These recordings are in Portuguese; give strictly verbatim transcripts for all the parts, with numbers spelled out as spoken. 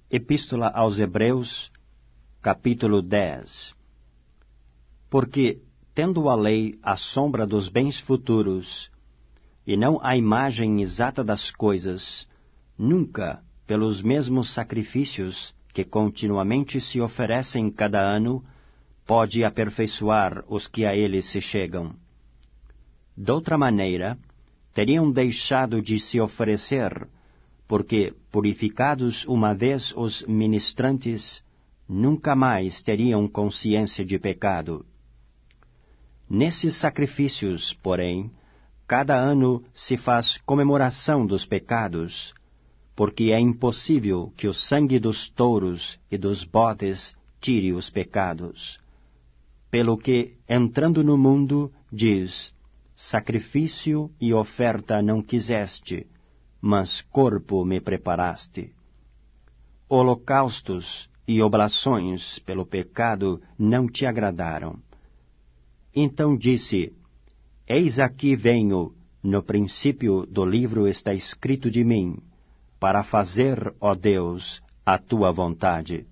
Epístola aos Hebreus, capítulo dez. Porque, tendo a lei a sombra dos bens futuros, e não a imagem exata das coisas, nunca, pelos mesmos sacrifícios que continuamente se oferecem cada ano, pode aperfeiçoar os que a ele se chegam. Doutra maneira, teriam deixado de se oferecer, porque, purificados uma vez os ministrantes, nunca mais teriam consciência de pecado. Nesses sacrifícios, porém, cada ano se faz comemoração dos pecados, porque é impossível que o sangue dos touros e dos bodes tire os pecados. Pelo que, entrando no mundo, diz: sacrifício e oferta não quiseste, mas corpo me preparaste. Holocaustos e oblações pelo pecado não te agradaram. Então disse: Eis aqui venho, no princípio do livro está escrito de mim, para fazer, ó Deus, a tua vontade.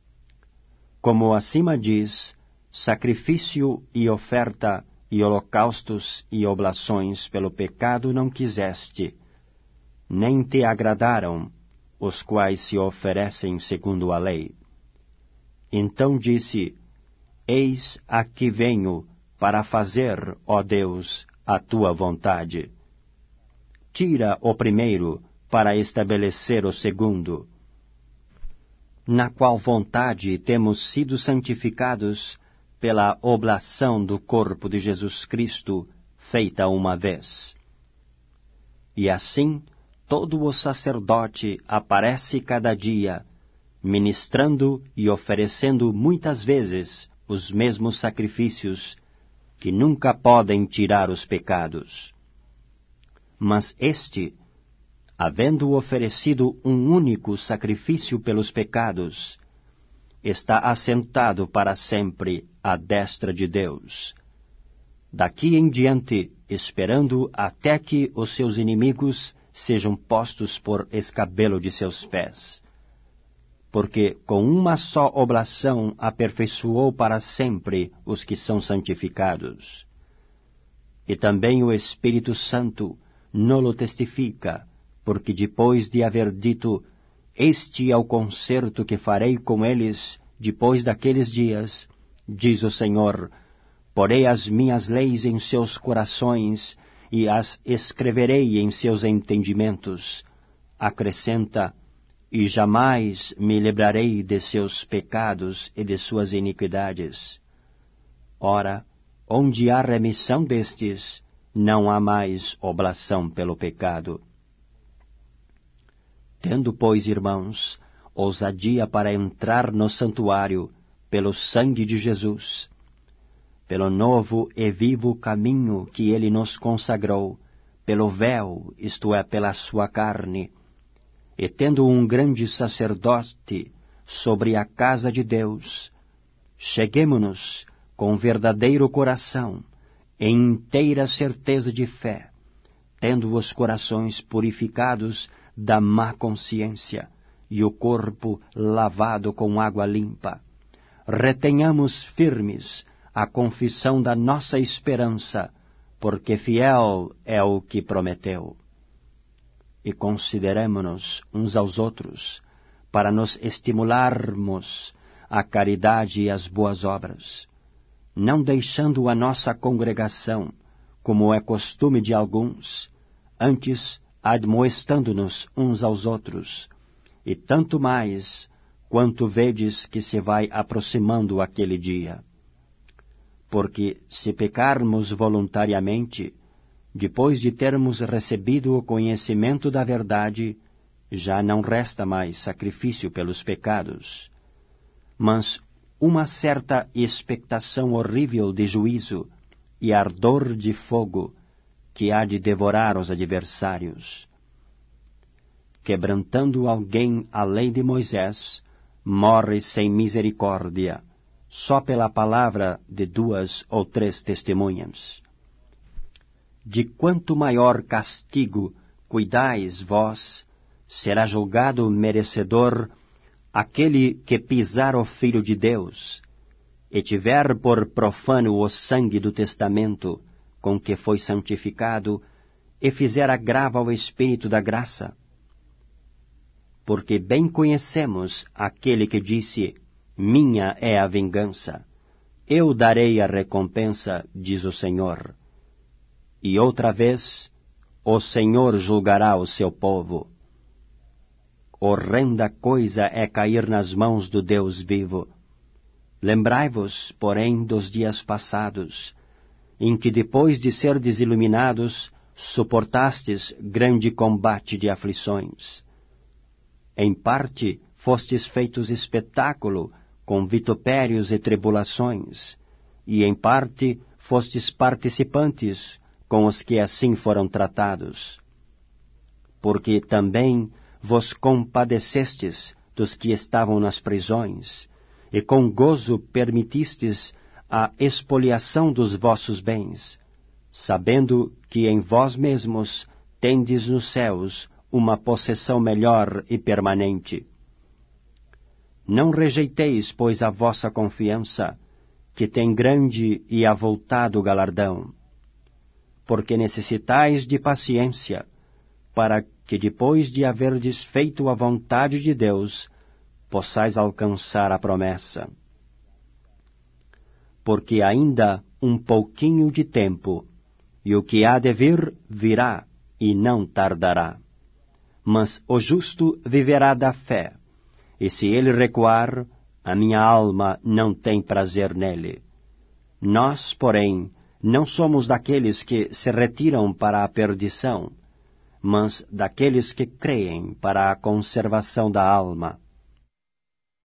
Como acima diz, sacrifício e oferta e holocaustos e oblações pelo pecado não quiseste, nem te agradaram, os quais se oferecem segundo a lei. Então disse: Eis aqui venho, para fazer, ó Deus, a tua vontade. Tira o primeiro, para estabelecer o segundo, na qual vontade temos sido santificados pela oblação do corpo de Jesus Cristo, feita uma vez. E assim, todo o sacerdote aparece cada dia, ministrando e oferecendo muitas vezes os mesmos sacrifícios, que nunca podem tirar os pecados. Mas este, havendo oferecido um único sacrifício pelos pecados, está assentado para sempre à destra de Deus. Daqui em diante, esperando até que os seus inimigos sejam postos por escabelo de seus pés. Porque com uma só oblação aperfeiçoou para sempre os que são santificados. E também o Espírito Santo nolo testifica, porque depois de haver dito: Este é o concerto que farei com eles depois daqueles dias, diz o Senhor, porei as minhas leis em seus corações e as escreverei em seus entendimentos. Acrescenta: E jamais me lembrarei de seus pecados e de suas iniquidades. Ora, onde há remissão destes, não há mais oblação pelo pecado. Tendo, pois, irmãos, ousadia para entrar no santuário pelo sangue de Jesus, pelo novo e vivo caminho que ele nos consagrou, pelo véu, isto é, pela sua carne, e tendo um grande sacerdote sobre a casa de Deus, cheguemo-nos com verdadeiro coração, em inteira certeza de fé, tendo os corações purificados da má consciência e o corpo lavado com água limpa. Retenhamos firmes a confissão da nossa esperança, porque fiel é o que prometeu. E consideremo-nos uns aos outros, para nos estimularmos à caridade e às boas obras, não deixando a nossa congregação, como é costume de alguns, antes admoestando-nos uns aos outros, e tanto mais, quanto vedes que se vai aproximando aquele dia. Porque, se pecarmos voluntariamente, depois de termos recebido o conhecimento da verdade, já não resta mais sacrifício pelos pecados, mas uma certa expectação horrível de juízo e ardor de fogo que há de devorar os adversários. Quebrantando alguém a lei de Moisés, morre sem misericórdia, só pela palavra de duas ou três testemunhas. De quanto maior castigo cuidais vós, será julgado merecedor Aquele que pisar o Filho de Deus, e tiver por profano o sangue do testamento com que foi santificado, e fizer agravo ao Espírito da graça. Porque bem conhecemos aquele que disse, minha é a vingança, eu darei a recompensa, diz o Senhor. E outra vez, o Senhor julgará o seu povo. Horrenda coisa é cair nas mãos do Deus vivo. Lembrai-vos, porém, dos dias passados, em que depois de serdes iluminados, suportastes grande combate de aflições. Em parte, fostes feitos espetáculo com vitupérios e tribulações, e em parte, fostes participantes com os que assim foram tratados. Porque também vos compadecestes dos que estavam nas prisões, e com gozo permitistes a expoliação dos vossos bens, sabendo que em vós mesmos tendes nos céus uma possessão melhor e permanente. Não rejeiteis, pois, a vossa confiança, que tem grande e avultado galardão, porque necessitais de paciência, para que depois de haverdes feito a vontade de Deus, possais alcançar a promessa. Porque ainda um pouquinho de tempo, e o que há de vir, virá, e não tardará. Mas o justo viverá da fé, e se ele recuar, a minha alma não tem prazer nele. Nós, porém, não somos daqueles que se retiram para a perdição, mas daqueles que creem para a conservação da alma.